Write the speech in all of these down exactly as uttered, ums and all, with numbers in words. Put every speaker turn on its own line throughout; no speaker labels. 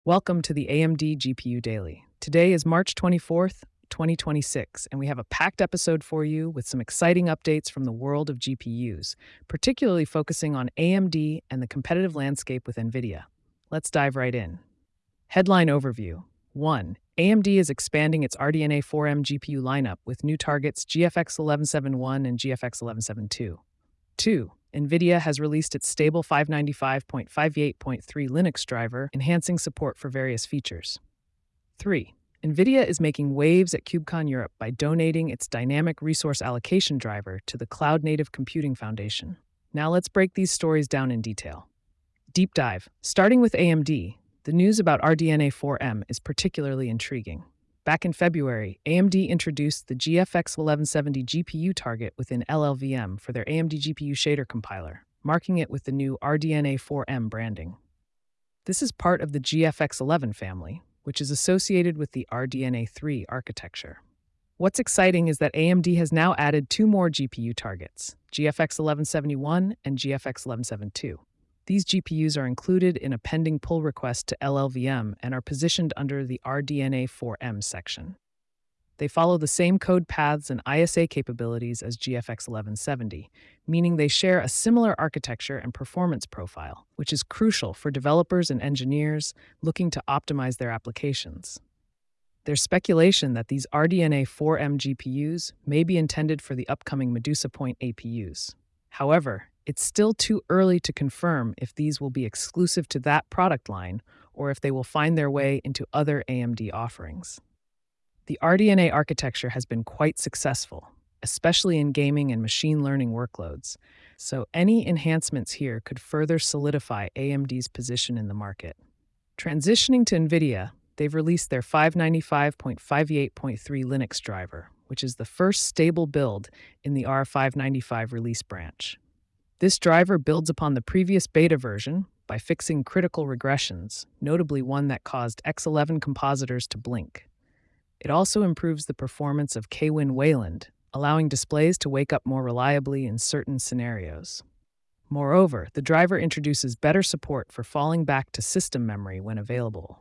Welcome to the A M D G P U Daily. Today is March twenty-fourth, twenty twenty-six, and we have a packed episode for you with some exciting updates from the world of G P Us, particularly focusing on A M D and the competitive landscape with NVIDIA. Let's dive right in. Headline overview. one. A M D is expanding its R D N A four M G P U lineup with new targets G F X eleven seventy-one and G F X eleven seventy-two. two. NVIDIA has released its stable five ninety-five point fifty-eight point three Linux driver, enhancing support for various features. three. NVIDIA is making waves at KubeCon Europe by donating its dynamic resource allocation driver to the Cloud Native Computing Foundation. Now let's break these stories down in detail. Deep dive. Starting with A M D, the news about R D N A four M is particularly intriguing. Back in February, A M D introduced the G F X eleven seventy G P U target within L L V M for their A M D G P U shader compiler, marking it with the new R D N A four M branding. This is part of the G F X eleven family, which is associated with the R D N A three architecture. What's exciting is that A M D has now added two more G P U targets, G F X eleven seventy-one and G F X eleven seventy-two. These G P Us are included in a pending pull request to L L V M and are positioned under the R D N A four M section. They follow the same code paths and I S A capabilities as G F X eleven seventy, meaning they share a similar architecture and performance profile, which is crucial for developers and engineers looking to optimize their applications. There's speculation that these R D N A four M G P Us may be intended for the upcoming Medusa Point A P Us. However, it's still too early to confirm if these will be exclusive to that product line or if they will find their way into other A M D offerings. The R D N A architecture has been quite successful, especially in gaming and machine learning workloads, so any enhancements here could further solidify A M D's position in the market. Transitioning to NVIDIA, they've released their five ninety-five point fifty-eight point three Linux driver, which is the first stable build in the R five ninety-five release branch. This driver builds upon the previous beta version by fixing critical regressions, notably one that caused X eleven compositors to blink. It also improves the performance of Kwin Wayland, allowing displays to wake up more reliably in certain scenarios. Moreover, the driver introduces better support for falling back to system memory when available.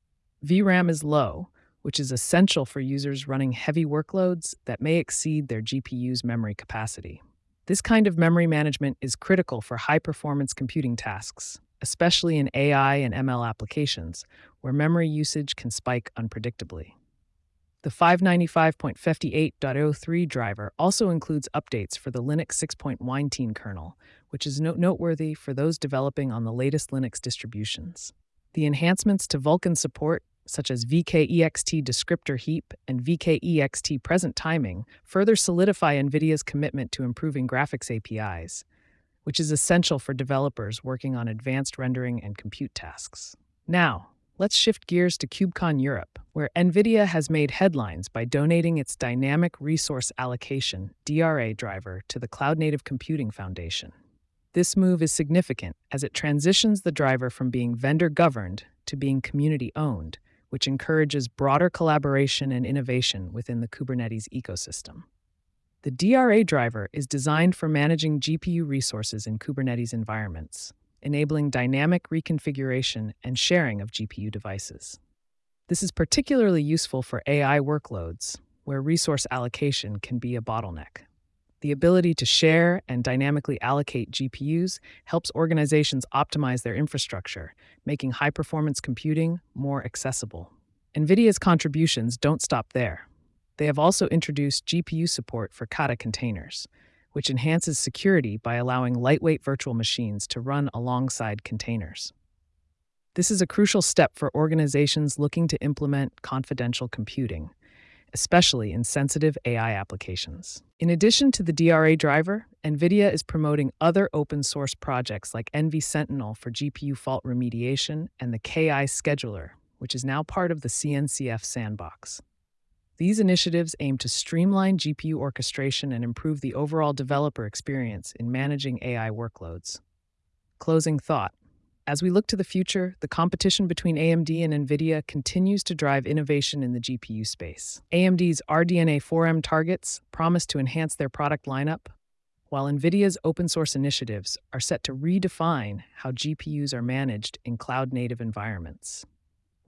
V RAM is low, which is essential for users running heavy workloads that may exceed their G P U's memory capacity. This kind of memory management is critical for high-performance computing tasks, especially in A I and M L applications, where memory usage can spike unpredictably. The five ninety-five point fifty-eight point oh three driver also includes updates for the Linux six point nineteen kernel, which is no- noteworthy for those developing on the latest Linux distributions. The enhancements to Vulkan support, such as V K E X T descriptor heap and V K E X T present timing, further solidify NVIDIA's commitment to improving graphics A P Is, which is essential for developers working on advanced rendering and compute tasks. Now, let's shift gears to KubeCon Europe, where NVIDIA has made headlines by donating its Dynamic Resource Allocation D R A driver to the Cloud Native Computing Foundation. This move is significant as it transitions the driver from being vendor-governed to being community-owned, which encourages broader collaboration and innovation within the Kubernetes ecosystem. The D R A driver is designed for managing G P U resources in Kubernetes environments, enabling dynamic reconfiguration and sharing of G P U devices. This is particularly useful for A I workloads, where resource allocation can be a bottleneck. The ability to share and dynamically allocate G P Us helps organizations optimize their infrastructure, making high-performance computing more accessible. NVIDIA's contributions don't stop there. They have also introduced G P U support for Kata containers, which enhances security by allowing lightweight virtual machines to run alongside containers. This is a crucial step for organizations looking to implement confidential computing, especially in sensitive A I applications. In addition to the D R A driver, NVIDIA is promoting other open-source projects like N V Sentinel for G P U fault remediation and the K I Scheduler, which is now part of the C N C F sandbox. These initiatives aim to streamline G P U orchestration and improve the overall developer experience in managing A I workloads. Closing thought. As we look to the future, the competition between A M D and NVIDIA continues to drive innovation in the G P U space. A M D's R D N A four M targets promise to enhance their product lineup, while NVIDIA's open-source initiatives are set to redefine how G P Us are managed in cloud-native environments.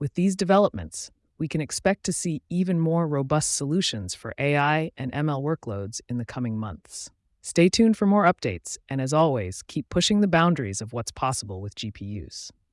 With these developments, we can expect to see even more robust solutions for A I and M L workloads in the coming months. Stay tuned for more updates, and as always, keep pushing the boundaries of what's possible with G P Us.